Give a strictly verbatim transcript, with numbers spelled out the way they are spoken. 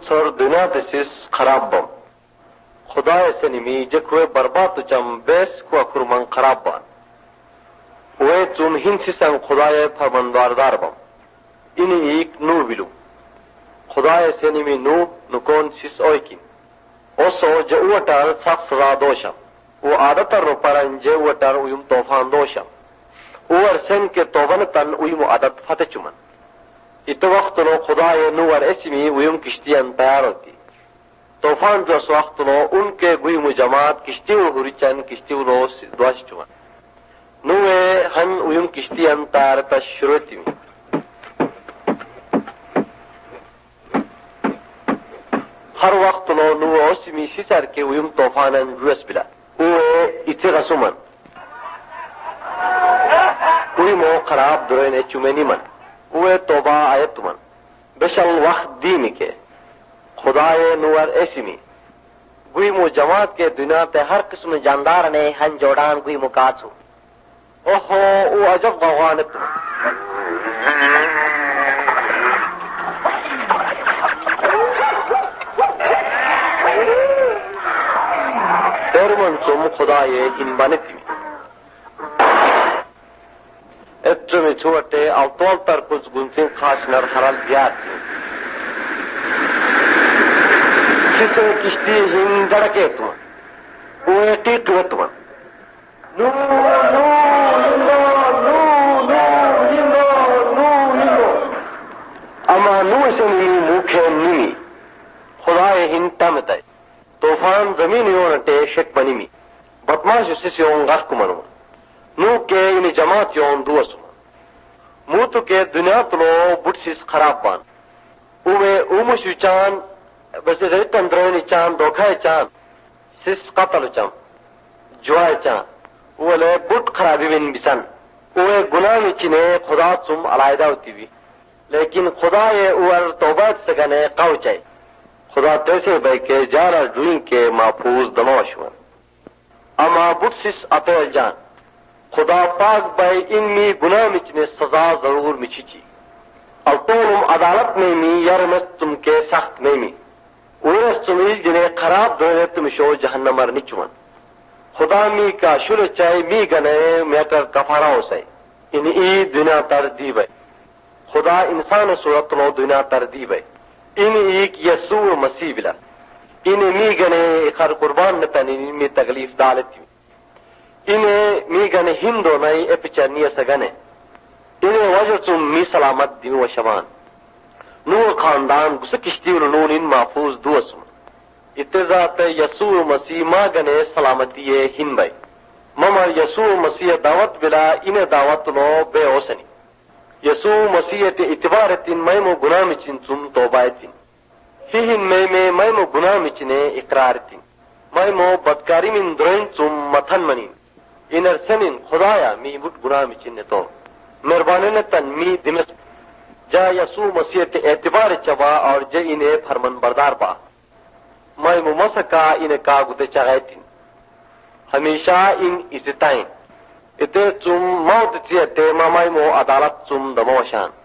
sir दुनिया दिसिस खराब बम खुदा से निमी जखवे बर्बाद चम बेस को अखुरमंग खराब बान वे तुम हिन सिसंग खुदाए फरमानदारदार बम इन एक नू बिलू खुदाए से निमी नू नुकोन सिस ओइकिन ओसो जउटर सख्सरा दोशम वो आदतर रो परन जउटर उयुम तोफान दोशम ओवर सेन के तोबन तन उयुम आदत फते चुमन इत वक्त लो खुदाए नू और एसमी उयुम किश्तियां तैयार होती तूफान जो वक्त लो उनके गुयुम जमात किश्ती हुरिचन किश्ती लो द्वाश चुमन नुए हन उयुम किश्तियां तैयार तशरुती हर वक्त लो नु ओसमी सिसर के उयुम तूफानन जुस बिला उए इथे रसुमन उयुमो खराब दुरेने चुमेनी मन उए तोबा आयतुमन बेशल वक्त दीन के खुदाए नुअर एसिमी गुइमो जमात के दुनिया ते हर किस्म जानदार ने हन जोड़ान गुइमो काचू ओहो वो अजब भगवान तेरमन तुम खुदाए इन बनती एट्रमी छुअटे अवतोल तर कुछ गुंसिन खास नर हरल दियार सिसे किश्ती हिन जड़के तुम उए टीट हुए तुम नू नू निंदो नू नू निंदो नू निंदो अमा नू से नी मुखे नी खुदाए हिन तमते तूफान जमीन योनटे शेक बनीमी बदमाश सिसे यों गर्क मनो नू के इन जमात यों दुवसु मूतु के दुनिया तुलो बुटसिस खराब बान उवे उमुशु चान बस रेतन द्रोनी चान धोखाए चान सिस कतल चान जुआए चान उले बुट खराबी बिन बिसन उवे गुनाह मिचिने खुदा तुम अलायदा होती भी लेकिन खुदा ये उवर तौबत सगने काउचाई खुदा तैसे भाई के जारा ड्रिंक के महफूज दमाशवन अमा बुटसिस अतेल जान खुदा पाक भाई इनमी गुनाह मिचने सजा जरूर मिची और तुम अदालत में मी यरमस तुम के सख्त में मी उरस तुमिल जिन्हें खराब दोने तुम शो जहन्नमर निचुमन खुदा मी का शुल चाय मी गने मेटर कफारा हो से इन ई दुनिया तरदीब है खुदा इंसान सूरत लो दुनिया तरदीब है इन एक यसू मसीह बिला इन मी गने खर कुर्बान नतनी में तकलीफ डालती इन्हें मी गने हिंदो नई एपिचरनीय सगने इन्हें वजह तुम मी सलामत दिनु व शमान नूर खानदान गुस किश्ती नून इन महफूज दुअसुम इत्तेजात यसू मसीह मा गने सलामती ये हिन भाई ममर यसू मसीह दावत बिला इन्हें दावत लो बेओसनी यसू मसीह ते इतबार तीन मैमो गुनाह मिचिन तुम तौबायतीन हिहिन मै में मैमो गुनाह मिचिने इकरार तीन मैमो बदकारी मिन द्रोइन तुम मथन मनीन इनर सनिन खुदाया मी बुट गुनाह मिचिने तो मेहरबानी ने तन मी दिमस जा यसू मसीह ते एतबार चबा और जे इन्हें फरमान बरदार बा मैं मुमसका इन्हें का गुते चाहती हमेशा इन इज्जताएं इते तुम मौत जियते मामाई मो अदालत तुम दमोशान